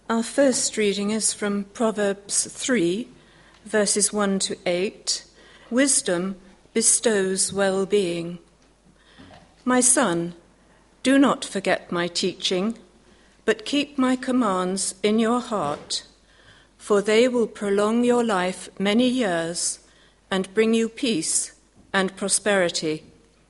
Our first reading is from Proverbs 3, verses 1 to 8. Wisdom bestows well-being. My son, do not forget my teaching, but keep my commands in your heart, for they will prolong your life many years and bring you peace and prosperity.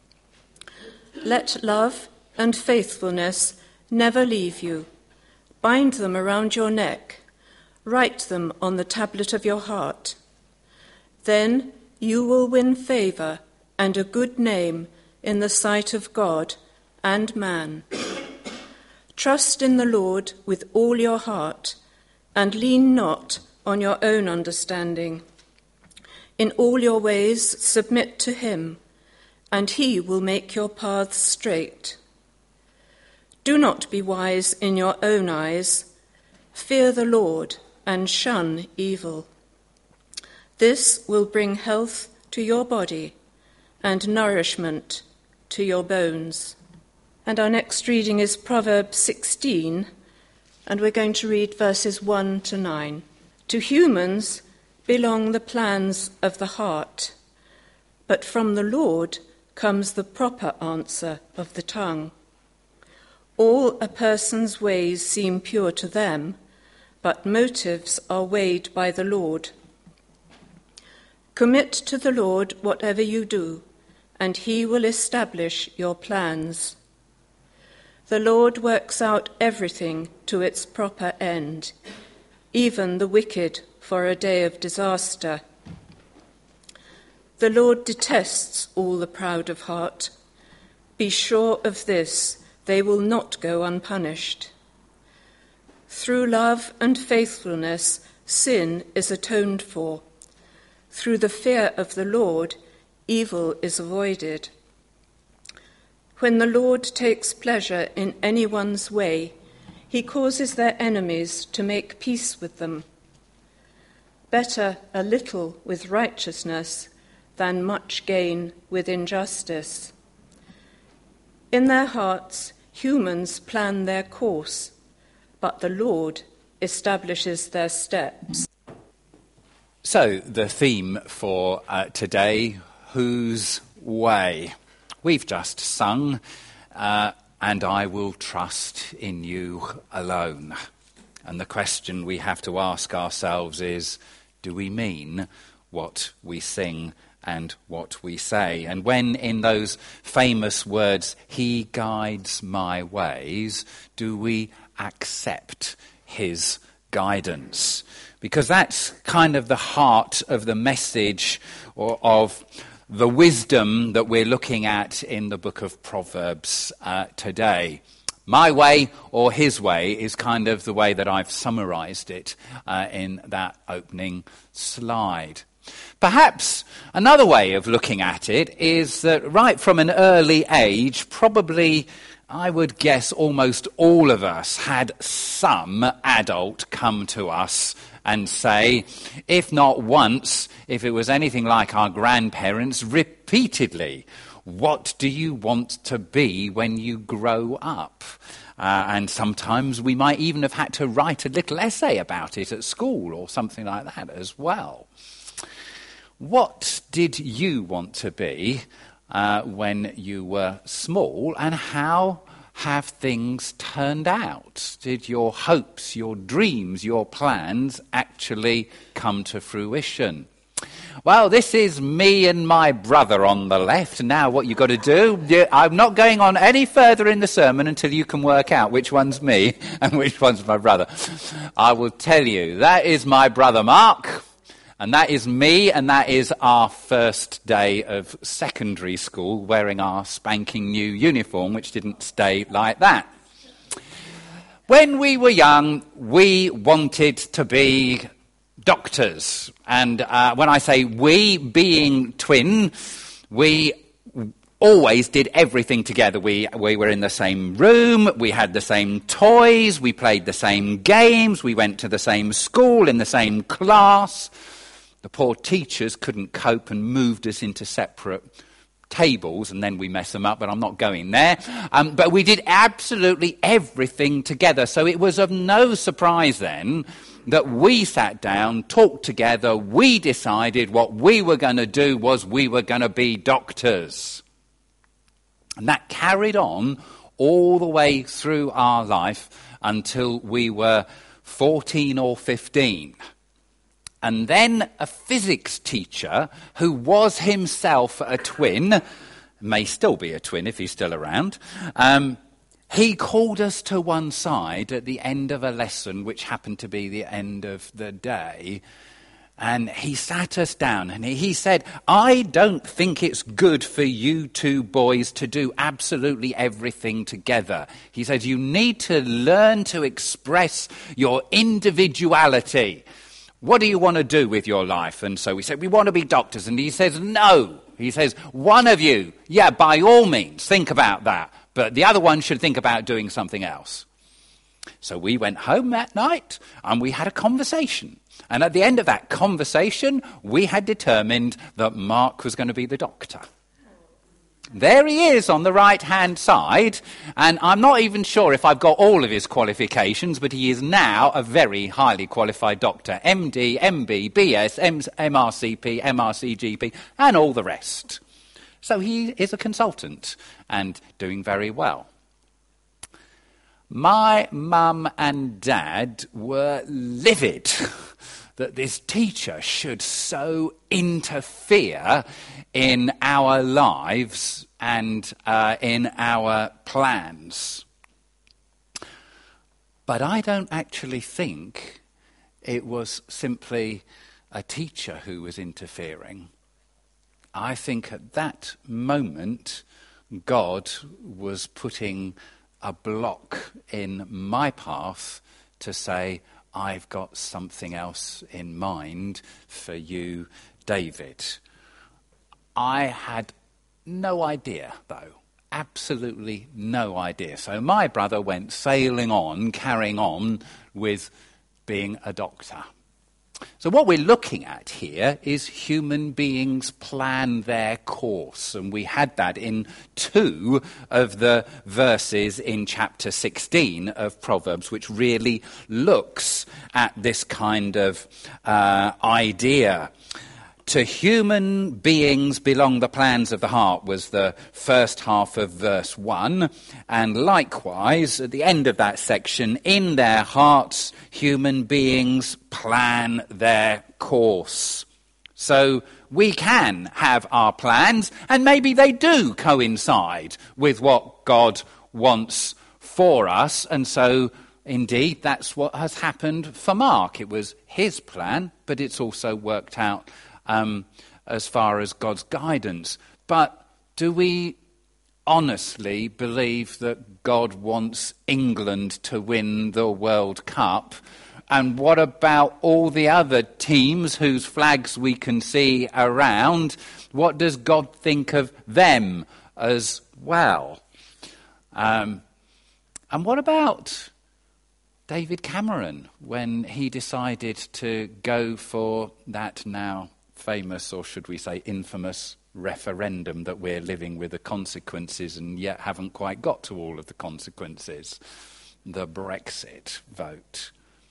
Let love and faithfulness never leave you. Bind them around your neck. Write them on the tablet of your heart. Then you will win favor and a good name in the sight of God and man. Trust in the Lord with all your heart and lean not on your own understanding. In all your ways submit to him, and he will make your paths straight. Do not be wise in your own eyes. Fear the Lord and shun evil. This will bring health to your body and nourishment to your bones. And our next reading is Proverbs 16, and we're going to read verses 1 to 9. To humans belong the plans of the heart, but from the Lord comes the proper answer of the tongue. All a person's ways seem pure to them, but motives are weighed by the Lord. Commit to the Lord whatever you do, and he will establish your plans. The Lord works out everything to its proper end, even the wicked for a day of disaster. The Lord detests all the proud of heart. Be sure of this, they will not go unpunished. Through love and faithfulness, sin is atoned for. Through the fear of the Lord, evil is avoided. When the Lord takes pleasure in anyone's way, he causes their enemies to make peace with them. Better a little with righteousness than much gain with injustice. In their hearts, humans plan their course, but the Lord establishes their steps. So, the theme for today, whose way? We've just sung, and I will trust in you alone. And the question we have to ask ourselves is, do we mean what we sing and what we say? And when in those famous words, he guides my ways, do we accept his guidance? Because that's kind of the heart of the message or of the wisdom that we're looking at in the book of Proverbs today. My way or his way is kind of the way that I've summarized it in that opening slide. Perhaps another way of looking at it is that right from an early age, probably I would guess almost all of us had some adult come to us and say, if not once, if it was anything like our grandparents, repeatedly, what do you want to be when you grow up? And sometimes we might even have had to write a little essay about it at school or something like that as well. What did you want to be when you were small, and how have things turned out? Did your hopes, your dreams, your plans actually come to fruition? Well, this is me and my brother on the left. Now what you've got to do, I'm not going on any further in the sermon until you can work out which one's me and which one's my brother. I will tell you, that is my brother Mark, and that is me, and that is our first day of secondary school, wearing our spanking new uniform, which didn't stay like that. When we were young, we wanted to be doctors. And when I say we, being twin, we always did everything together. We were in the same room, we had the same toys, we played the same games, we went to the same school, in the same class. The poor teachers couldn't cope and moved us into separate tables, and then we mess them up, but I'm not going there. But we did absolutely everything together. So it was of no surprise then that we sat down, talked together, we decided what we were going to do was we were going to be doctors. And that carried on all the way through our life until we were 14 or 15. And then a physics teacher who was himself a twin, may still be a twin if he's still around, he called us to one side at the end of a lesson, which happened to be the end of the day, and he sat us down and he said, I don't think it's good for you two boys to do absolutely everything together. He said, you need to learn to express your individuality. What do you want to do with your life? And so we said, we want to be doctors. And he says, no. He says, one of you, yeah, by all means, think about that. But the other one should think about doing something else. So we went home that night and we had a conversation. And at the end of that conversation, we had determined that Mark was going to be the doctor. There he is on the right-hand side, and I'm not even sure if I've got all of his qualifications, but he is now a very highly qualified doctor. MD, MB, BS, MRCP, MRCGP, and all the rest. So he is a consultant and doing very well. My mum and dad were livid that this teacher should so interfere in our lives and in our plans. But I don't actually think it was simply a teacher who was interfering. I think at that moment, God was putting a block in my path to say, I've got something else in mind for you, David. I had no idea, though. Absolutely no idea. So my brother went sailing on, carrying on with being a doctor. So what we're looking at here is human beings plan their course. And we had that in 2 of the verses in chapter 16 of Proverbs, which really looks at this kind of idea. To human beings belong the plans of the heart was the first half of verse 1. And likewise, at the end of that section, in their hearts, human beings plan their course. So we can have our plans, and maybe they do coincide with what God wants for us. And so, indeed, that's what has happened for Mark. It was his plan, but it's also worked out as far as God's guidance. But do we honestly believe that God wants England to win the World Cup? And what about all the other teams whose flags we can see around? What does God think of them as well? And what about David Cameron when he decided to go for that now famous, or should we say infamous, referendum that we're living with the consequences and yet haven't quite got to all of the consequences, the Brexit vote?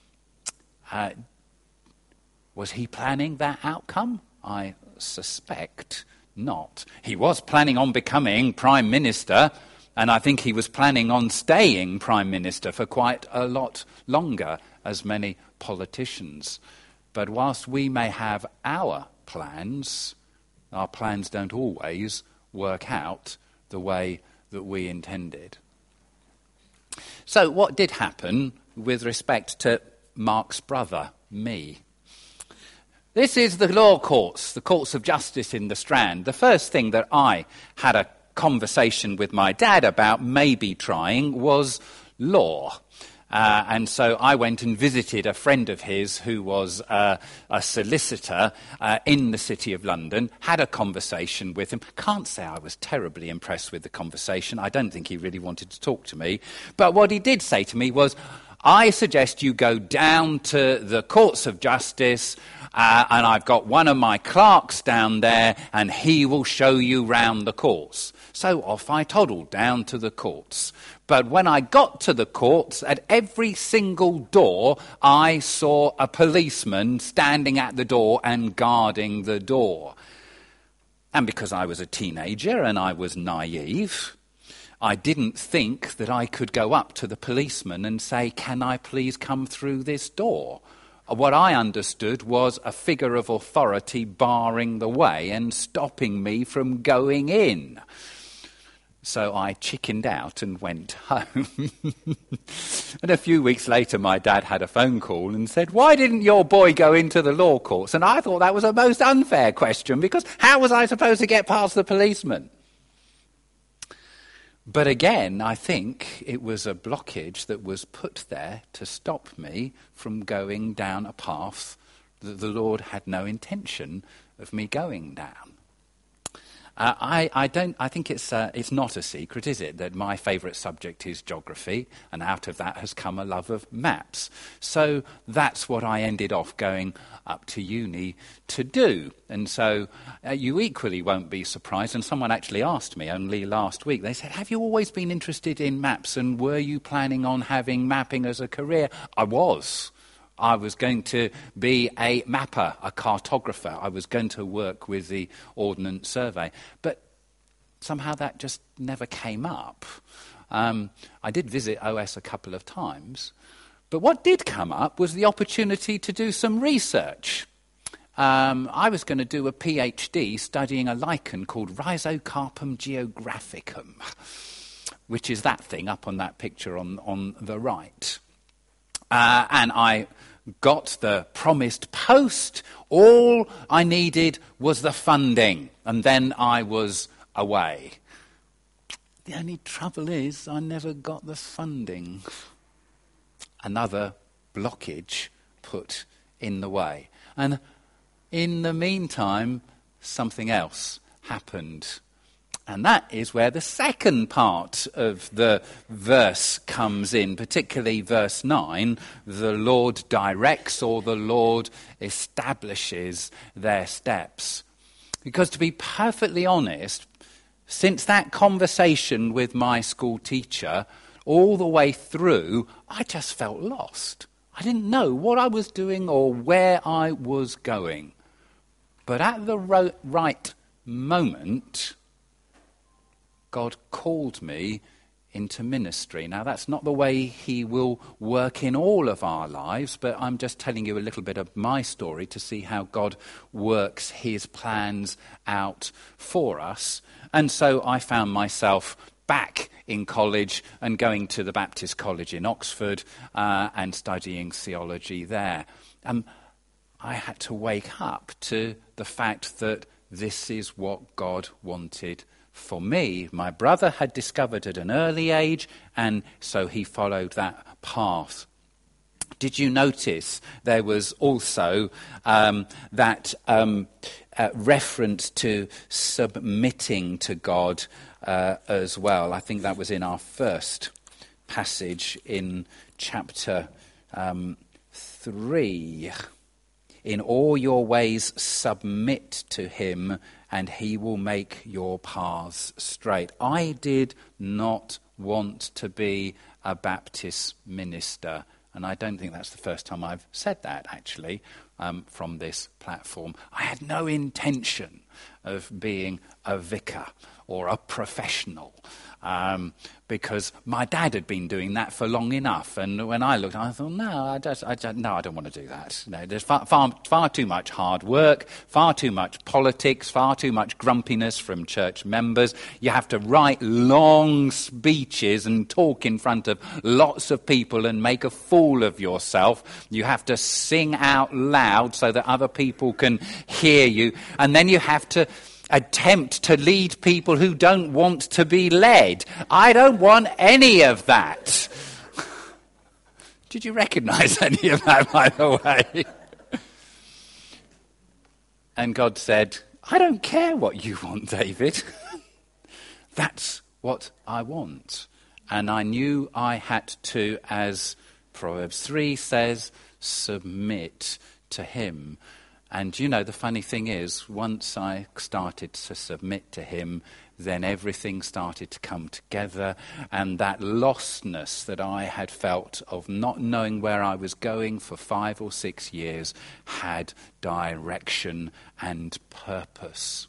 Was he planning that outcome? I suspect not. He was planning on becoming Prime Minister, and I think he was planning on staying Prime Minister for quite a lot longer, as many politicians. But whilst we may have our plans don't always work out the way that we intended. So what did happen with respect to Mark's brother, me? This is the law courts, the courts of justice in the Strand. The first thing that I had a conversation with my dad about maybe trying was law. And so I went and visited a friend of his who was a solicitor in the City of London, had a conversation with him. Can't say I was terribly impressed with the conversation. I don't think he really wanted to talk to me. But what he did say to me was, I suggest you go down to the courts of justice, and I've got one of my clerks down there, and he will show you round the courts. So off I toddled down to the courts. But when I got to the courts, at every single door, I saw a policeman standing at the door and guarding the door. And because I was a teenager and I was naive, I didn't think that I could go up to the policeman and say, "Can I please come through this door?" What I understood was a figure of authority barring the way and stopping me from going in. So I chickened out and went home. And a few weeks later, my dad had a phone call and said, "Why didn't your boy go into the law courts?" And I thought that was a most unfair question, because how was I supposed to get past the policeman? But again, I think it was a blockage that was put there to stop me from going down a path that the Lord had no intention of me going down. I think it's not a secret, is it, that my favourite subject is geography, and out of that has come a love of maps. So that's what I ended off going up to uni to do. And so you equally won't be surprised, and someone actually asked me only last week, they said, "Have you always been interested in maps, and were you planning on having mapping as a career?" I was. I was going to be a mapper, a cartographer. I was going to work with the Ordnance Survey. But somehow that just never came up. I did visit OS a couple of times. But what did come up was the opportunity to do some research. I was going to do a PhD studying a lichen called Rhizocarpum geographicum, which is that thing up on that picture on the right. And I got the promised post. All I needed was the funding, and then I was away. The only trouble is I never got the funding. Another blockage put in the way. And in the meantime, something else happened. And that is where the second part of the verse comes in, particularly verse 9. The Lord directs, or the Lord establishes their steps. Because to be perfectly honest, since that conversation with my school teacher, all the way through, I just felt lost. I didn't know what I was doing or where I was going. But at the right moment, God called me into ministry. Now, that's not the way he will work in all of our lives, but I'm just telling you a little bit of my story to see how God works his plans out for us. And so I found myself back in college and going to the Baptist College in Oxford and studying theology there. I had to wake up to the fact that this is what God wanted for me. My brother had discovered at an early age, and so he followed that path. Did you notice there was also that reference to submitting to God as well? I think that was in our first passage in chapter 3. In all your ways submit to him, and he will make your paths straight. I did not want to be a Baptist minister, and I don't think that's the first time I've said that, actually, from this platform. I had no intention of being a vicar or a professional, because my dad had been doing that for long enough. And when I looked, I thought, no, I don't want to do that. No, there's far too much hard work, far too much politics, far too much grumpiness from church members. You have to write long speeches and talk in front of lots of people and make a fool of yourself. You have to sing out loud so that other people can hear you. And then you have to attempt to lead people who don't want to be led. I don't want any of that. Did you recognise any of that, by the way? And God said, I don't care what you want, David. That's what I want. And I knew I had to, as Proverbs 3 says, submit to him. And you know, the funny thing is, once I started to submit to him, then everything started to come together, and that lostness that I had felt of not knowing where I was going for 5 or 6 years had direction and purpose.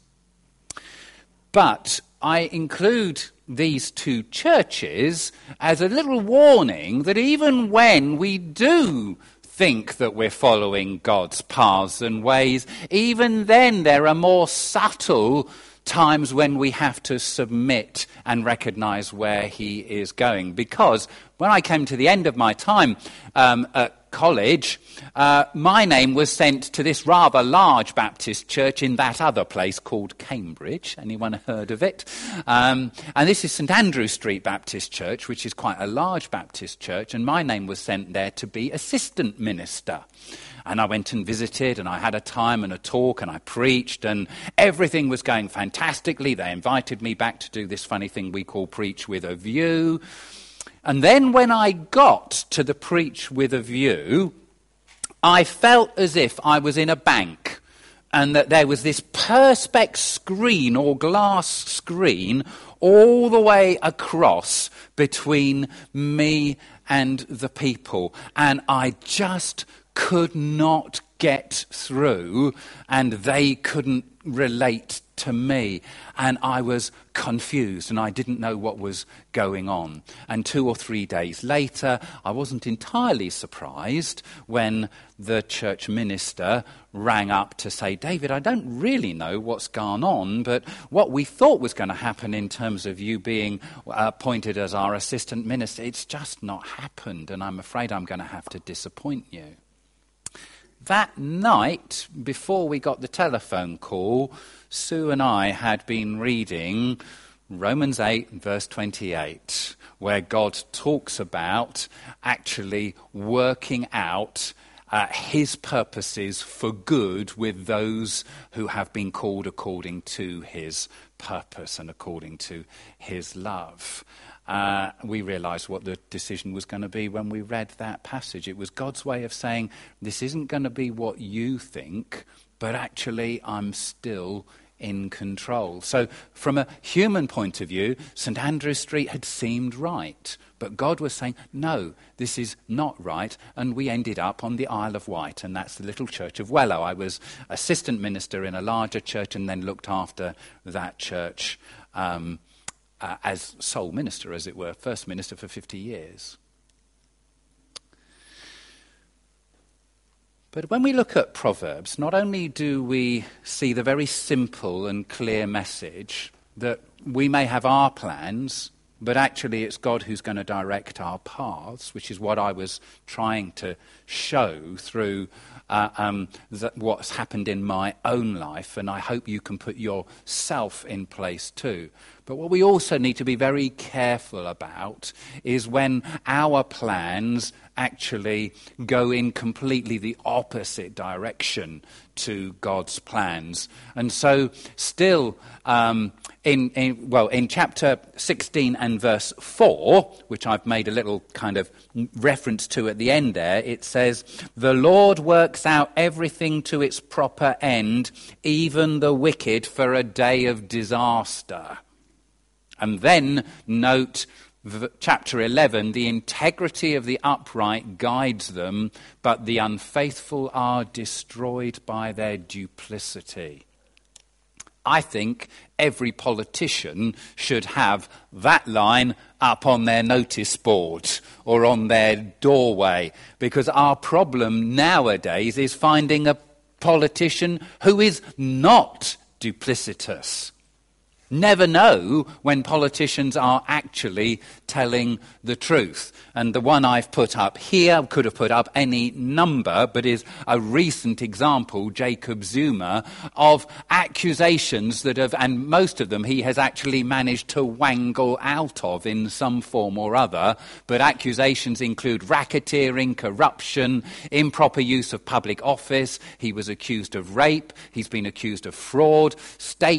But I include these 2 churches as a little warning that even when we do think that we're following God's paths and ways, even then there are more subtle times when we have to submit and recognize where he is going. Because when I came to the end of my time at college, my name was sent to this rather large Baptist church in that other place called Cambridge. Anyone heard of it? And this is St Andrew Street Baptist Church, which is quite a large Baptist church, and my name was sent there to be assistant minister. And I went and visited, and I had a time and a talk, and I preached, and everything was going fantastically. They invited me back to do this funny thing we call Preach with a View. And then when I got to the Preach with a View, I felt as if I was in a bank, and that there was this perspex screen or glass screen all the way across between me and the people. And I just could not get through, and they couldn't relate to me, and I was confused and I didn't know what was going on. And 2 or 3 days later, I wasn't entirely surprised when the church minister rang up to say, David, I don't really know what's gone on, but what we thought was going to happen in terms of you being appointed as our assistant minister, it's just not happened, and I'm afraid I'm going to have to disappoint you. That night, before we got the telephone call, Sue and I had been reading Romans 8, verse 28, where God talks about actually working out his purposes for good with those who have been called according to his purpose and according to his love. We realised what the decision was going to be when we read that passage. It was God's way of saying, this isn't going to be what you think, but actually I'm still in control. So from a human point of view, St Andrew Street had seemed right, but God was saying, no, this is not right, and we ended up on the Isle of Wight, and that's the little church of Wellow. I was assistant minister in a larger church and then looked after that church as sole minister, as it were, first minister for 50 years. But when we look at Proverbs, not only do we see the very simple and clear message that we may have our plans, but actually it's God who's going to direct our paths, which is what I was trying to show through what's happened in my own life, and I hope you can put yourself in place too. But what we also need to be very careful about is when our plans actually go in completely the opposite direction to God's plans. And so still in chapter 16 and verse 4, which I've made a little kind of reference to at the end there, it says, the Lord works out everything to its proper end, even the wicked for a day of disaster. And then note chapter 11, the integrity of the upright guides them, but the unfaithful are destroyed by their duplicity. I think every politician should have that line up on their notice board or on their doorway, because our problem nowadays is finding a politician who is not duplicitous. Never know when politicians are actually telling the truth. And the one I've put up here, could have put up any number, but is a recent example, Jacob Zuma, of accusations that have, and most of them he has actually managed to wangle out of in some form or other. But accusations include racketeering, corruption, improper use of public office. He was accused of rape. He's been accused of fraud, state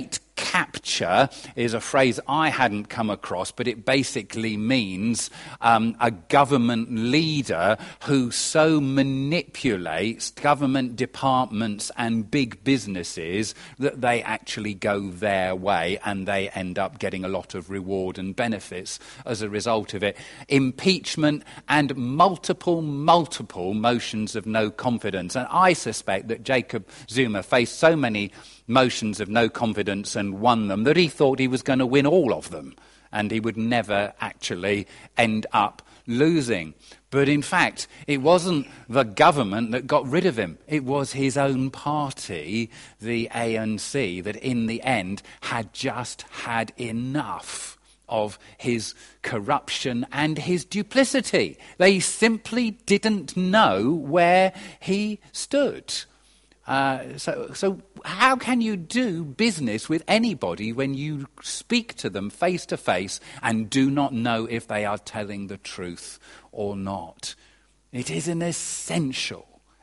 capture is a phrase I hadn't come across, but it basically means a government leader who so manipulates government departments and big businesses that they actually go their way and they end up getting a lot of reward and benefits as a result of it. Impeachment and multiple motions of no confidence. And I suspect that Jacob Zuma faced so many motions of no confidence and won them that he thought he was going to win all of them and he would never actually end up losing. But in fact, it wasn't the government that got rid of him. It was his own party, the ANC, that in the end had just had enough of his corruption and his duplicity. They simply didn't know where he stood. So how can you do business with anybody when you speak to them face to face and do not know if they are telling the truth or not? It is an essential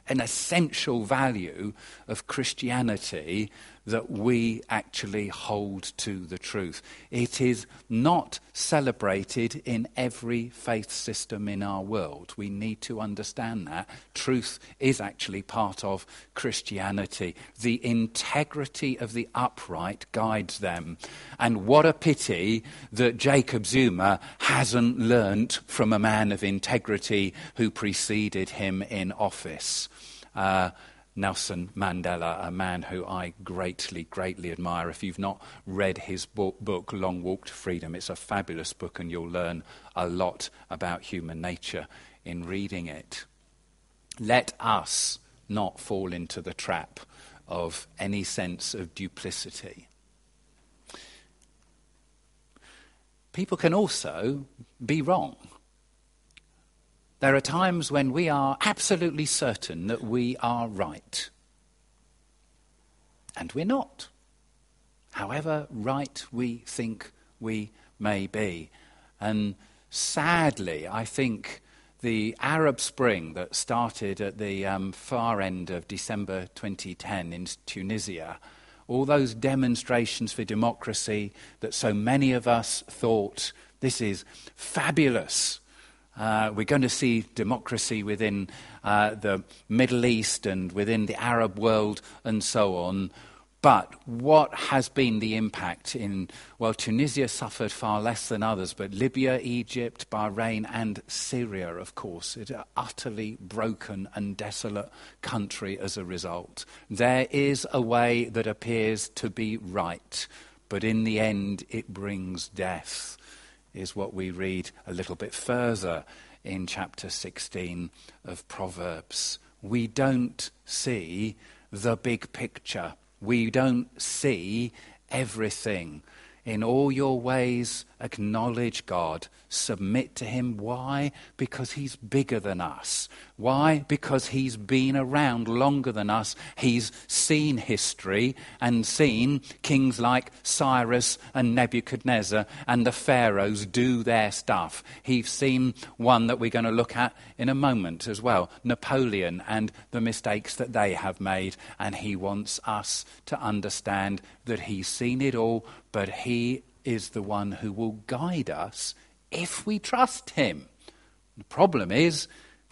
value of Christianity that we actually hold to the truth. It is not celebrated in every faith system in our world. We need to understand that. Truth is actually part of Christianity. The integrity of the upright guides them. And what a pity that Jacob Zuma hasn't learnt from a man of integrity who preceded him in office. Nelson Mandela, a man who I greatly admire. If you've not read his book, Long Walk to Freedom, it's a fabulous book and you'll learn a lot about human nature in reading it. Let us not fall into the trap of any sense of duplicity. People can also be wrong. There are times when we are absolutely certain that we are right. And we're not. However right we think we may be. And sadly, I think the Arab Spring that started at the far end of December 2010 in Tunisia, all those demonstrations for democracy that so many of us thought, this is fabulous. We're going to see democracy within the Middle East and within the Arab world and so on. But what has been the impact in, well, Tunisia suffered far less than others, but Libya, Egypt, Bahrain and Syria, of course, it's an utterly broken and desolate country as a result. There is a way that appears to be right, but in the end it brings death, is what we read a little bit further in chapter 16 of Proverbs. We don't see the big picture. We don't see everything. In all your ways, acknowledge God. Submit to him. Why? Because he's bigger than us. Why? Because he's been around longer than us. He's seen history and seen kings like Cyrus and Nebuchadnezzar and the pharaohs do their stuff. He's seen one that we're going to look at in a moment as well, Napoleon and the mistakes that they have made. And he wants us to understand that he's seen it all, but he is the one who will guide us if we trust him. The problem is,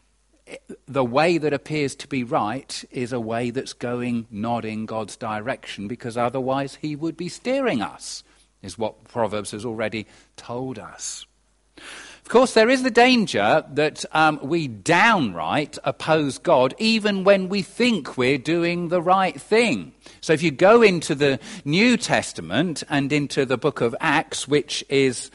the way that appears to be right is a way that's going not in God's direction, because otherwise he would be steering us, is what Proverbs has already told us. Of course, there is the danger that we downright oppose God even when we think we're doing the right thing. So if you go into the New Testament and into the book of Acts, which is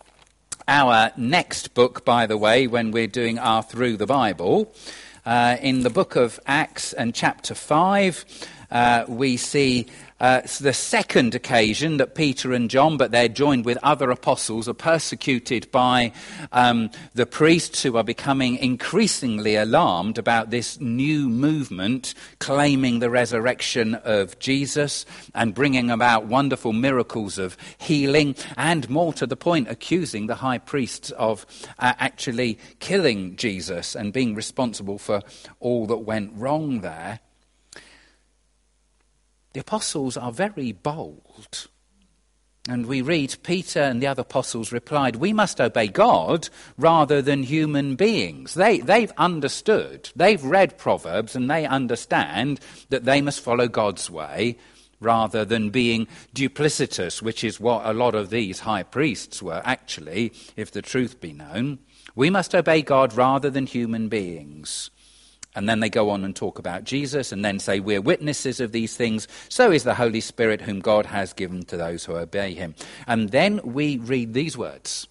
our next book, by the way, when we're doing our Through the Bible, in the book of Acts and chapter 5, we see the second occasion that Peter and John, but they're joined with other apostles, are persecuted by the priests who are becoming increasingly alarmed about this new movement claiming the resurrection of Jesus and bringing about wonderful miracles of healing, and more to the point, accusing the high priests of actually killing Jesus and being responsible for all that went wrong there. The apostles are very bold And we read, Peter and the other apostles replied, we must obey God rather than human beings. They've understood, they've read Proverbs, and they understand that they must follow God's way rather than being duplicitous, which is what a lot of these high priests were actually, if the truth be known. We must obey God rather than human beings. And then they go on and talk about Jesus and then say, we're witnesses of these things. So is the Holy Spirit whom God has given to those who obey him. And then we read these words.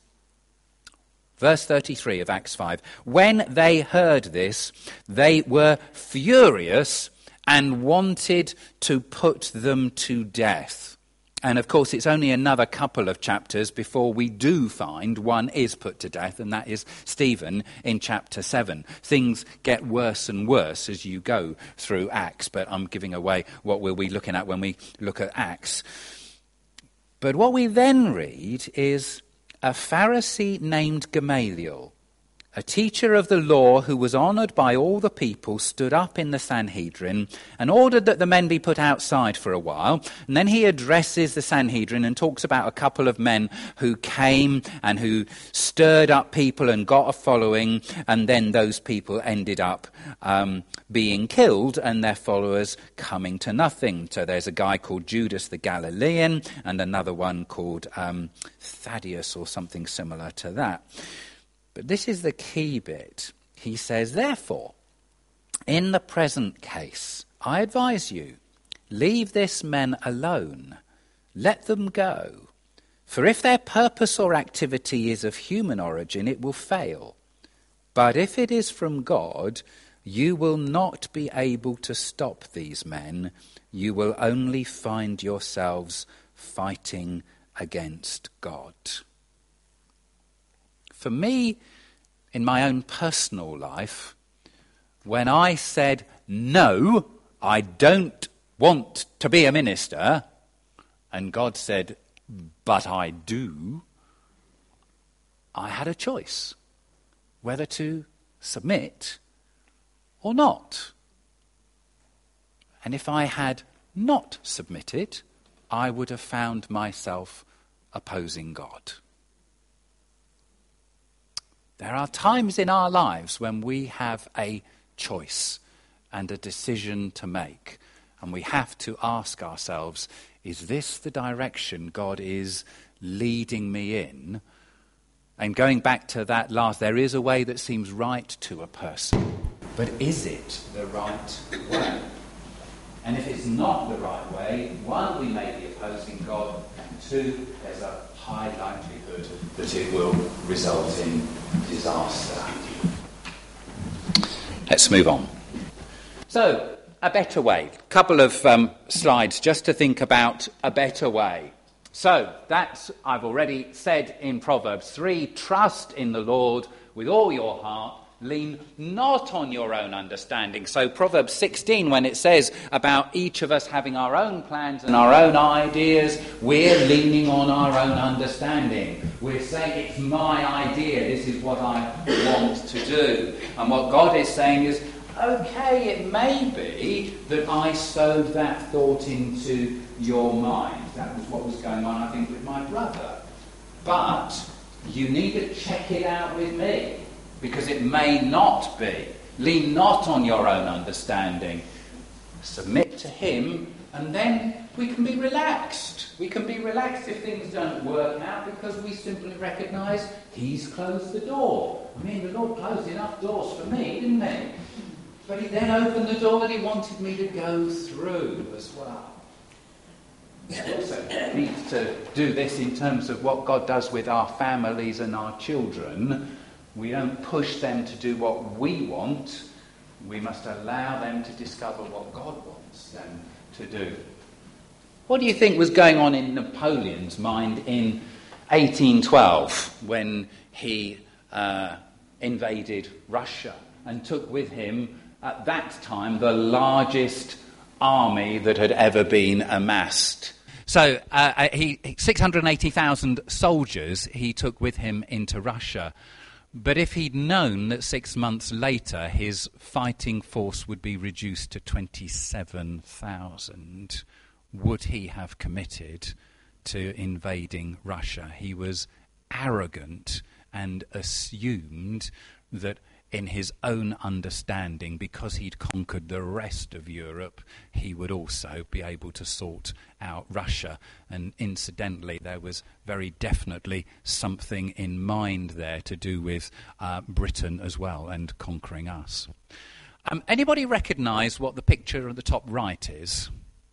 Verse 33 of Acts 5. When they heard this, they were furious and wanted to put them to death. And of course, it's only another couple of chapters before we do find one is put to death, and that is Stephen in chapter 7. Things get worse and worse as you go through Acts, but I'm giving away what we'll be looking at when we look at Acts. But what we then read is a Pharisee named Gamaliel, a teacher of the law who was honoured by all the people, stood up in the Sanhedrin and ordered that the men be put outside for a while. And then he addresses the Sanhedrin and talks about a couple of men who came and who stirred up people and got a following, and then those people ended up being killed and their followers coming to nothing. So there's a guy called Judas the Galilean and another one called Thaddeus or something similar to that. But this is the key bit. He says, therefore, in the present case, I advise you, leave this men alone. Let them go. For if their purpose or activity is of human origin, it will fail. But if it is from God, you will not be able to stop these men. You will only find yourselves fighting against God. For me, in my own personal life, when I said, no, I don't want to be a minister, and God said, but I do, I had a choice whether to submit or not. And if I had not submitted, I would have found myself opposing God. There are times in our lives when we have a choice and a decision to make, and we have to ask ourselves, is this the direction God is leading me in? And going back to that last, there is a way that seems right to a person, but is it the right way? And if it's not the right way, one, we may be opposing God, and two, there's a high likelihood that it will result in disaster. Let's move on. So, a better way. A couple of slides just to think about a better way. So, that's, I've already said in Proverbs 3, trust in the Lord with all your heart. Lean not on your own understanding. So Proverbs 16, when it says about each of us having our own plans and our own ideas, we're leaning on our own understanding. We're saying, it's my idea, this is what I want to do. And what God is saying is, okay, it may be that I sowed that thought into your mind. That was what was going on, I think, with my brother. But you need to check it out with me, because it may not be. Lean not on your own understanding. Submit to him, and then we can be relaxed. We can be relaxed if things don't work out, because we simply recognise he's closed the door. I mean, the Lord closed enough doors for me, didn't he? But he then opened the door that he wanted me to go through as well. We also need to do this in terms of what God does with our families and our children. We don't push them to do what we want. We must allow them to discover what God wants them to do. What do you think was going on in Napoleon's mind in 1812 when he invaded Russia and took with him, at that time, the largest army that had ever been amassed? So 680,000 soldiers he took with him into Russia. But if he'd known that 6 months later his fighting force would be reduced to 27,000, would he have committed to invading Russia. He was arrogant and assumed that in his own understanding, because he'd conquered the rest of Europe, he would also be able to sort out Russia. And incidentally, there was very definitely something in mind there to do with Britain as well and conquering us. Anybody recognise what the picture at the top right is?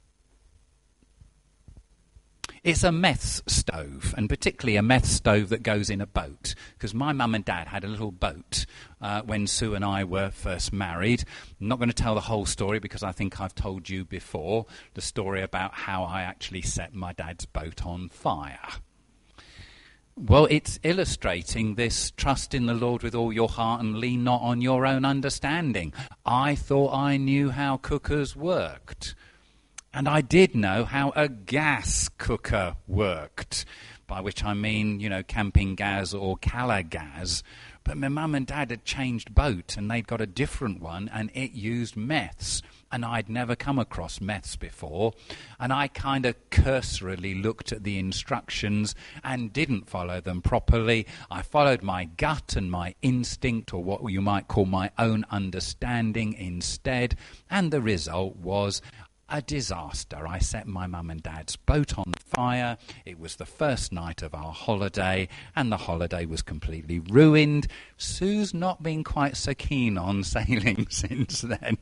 It's a meth stove, and particularly a meth stove that goes in a boat, because my mum and dad had a little boat when Sue and I were first married. I'm not going to tell the whole story because I think I've told you before the story about how I actually set my dad's boat on fire. Well, it's illustrating this trust in the Lord with all your heart and lean not on your own understanding. I thought I knew how cookers worked. And I did know how a gas cooker worked, by which I mean, camping gas or Cala gas. But my mum and dad had changed boat and they'd got a different one and it used meths. And I'd never come across meths before. And I kind of cursorily looked at the instructions and didn't follow them properly. I followed my gut and my instinct, or what you might call my own understanding instead. And the result was a disaster. I set my mum and dad's boat on fire. It was the first night of our holiday, and the holiday was completely ruined. Sue's not been quite so keen on sailing since then.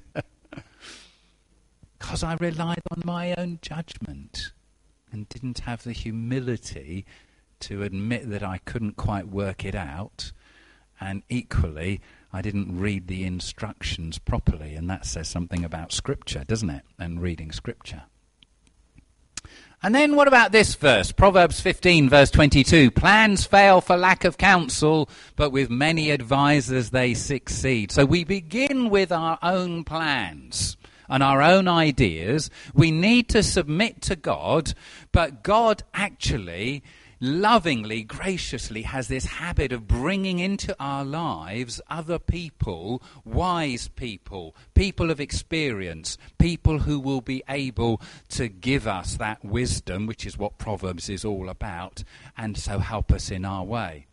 Because I relied on my own judgment and didn't have the humility to admit that I couldn't quite work it out. And equally, I didn't read the instructions properly, and that says something about Scripture, doesn't it? And reading Scripture. And then what about this verse? Proverbs 15, verse 22. Plans fail for lack of counsel, but with many advisers they succeed. So we begin with our own plans and our own ideas. We need to submit to God, but God actually lovingly, graciously has this habit of bringing into our lives other people, wise people, people of experience, people who will be able to give us that wisdom, which is what Proverbs is all about, and so help us in our way.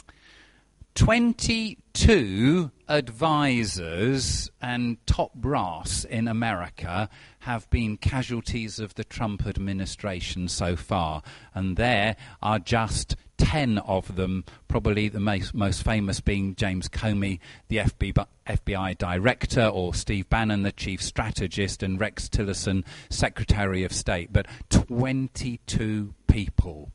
22 advisors and top brass in America have been casualties of the Trump administration so far, and there are just 10 of them, probably the most famous being James Comey, the FBI director, or Steve Bannon, the chief strategist, and Rex Tillerson, Secretary of State. But 22 people.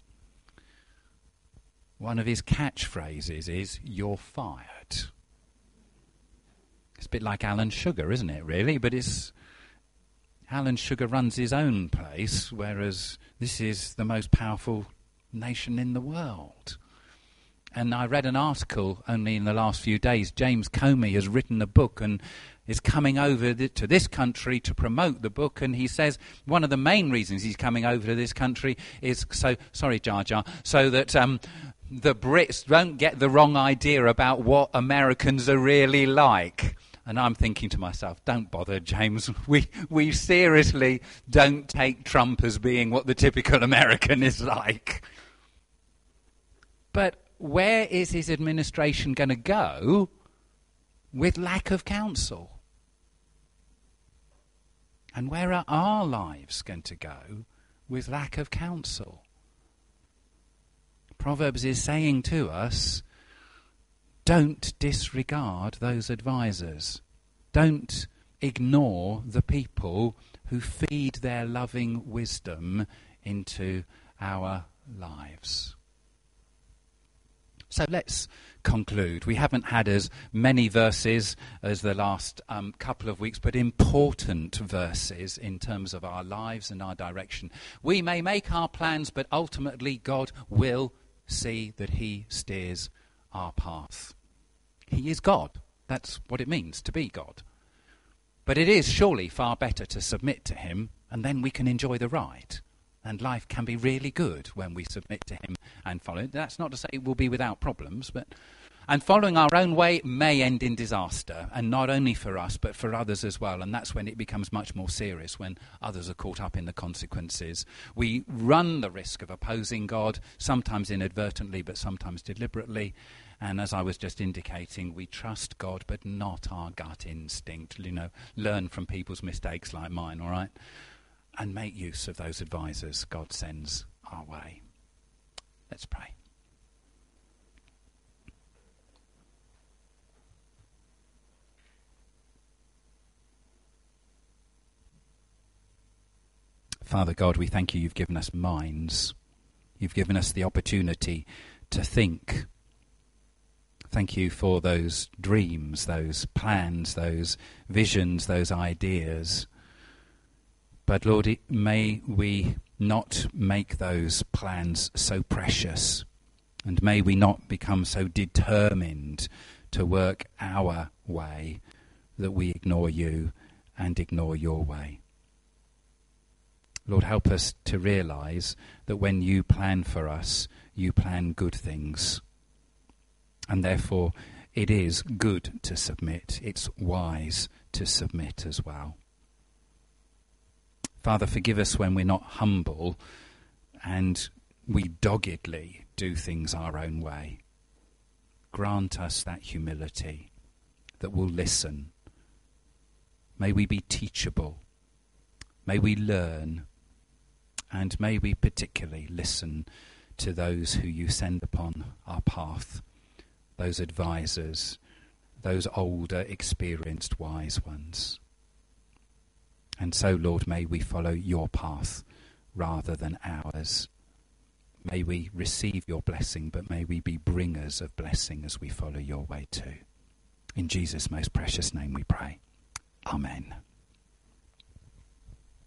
One of his catchphrases is, "You're fired." It's a bit like Alan Sugar, isn't it, really? But Alan Sugar runs his own place, whereas this is the most powerful nation in the world. And I read an article only in the last few days. James Comey has written a book and is coming over to this country to promote the book, and he says one of the main reasons he's coming over to this country is so that the Brits don't get the wrong idea about what Americans are really like. And I'm thinking to myself, don't bother, James. We seriously don't take Trump as being what the typical American is like. But where is his administration going to go with lack of counsel? And where are our lives going to go with lack of counsel? Proverbs is saying to us, don't disregard those advisors. Don't ignore the people who feed their loving wisdom into our lives. So let's conclude. We haven't had as many verses as the last couple of weeks, but important verses in terms of our lives and our direction. We may make our plans, but ultimately God will see that he steers our path. He is God. That's what it means to be God. But it is surely far better to submit to him, and then we can enjoy the ride. And life can be really good when we submit to him and follow. That's not to say it will be without problems, but And following our own way may end in disaster, and not only for us, but for others as well. And that's when it becomes much more serious, when others are caught up in the consequences. We run the risk of opposing God, sometimes inadvertently, but sometimes deliberately. And as I was just indicating, we trust God, but not our gut instinct. Learn from people's mistakes like mine, all right? And make use of those advisors God sends our way. Let's pray. Father God, we thank you. You've given us minds. You've given us the opportunity to think. Thank you for those dreams, those plans, those visions, those ideas. But Lord, may we not make those plans so precious, and may we not become so determined to work our way that we ignore you and ignore your way. Lord, help us to realise that when you plan for us, you plan good things. And therefore, it is good to submit. It's wise to submit as well. Father, forgive us when we're not humble and we doggedly do things our own way. Grant us that humility, that we'll listen. May we be teachable. May we learn. And may we particularly listen to those who you send upon our path, those advisors, those older, experienced, wise ones. And so, Lord, may we follow your path rather than ours. May we receive your blessing, but may we be bringers of blessing as we follow your way too. In Jesus' most precious name we pray. Amen.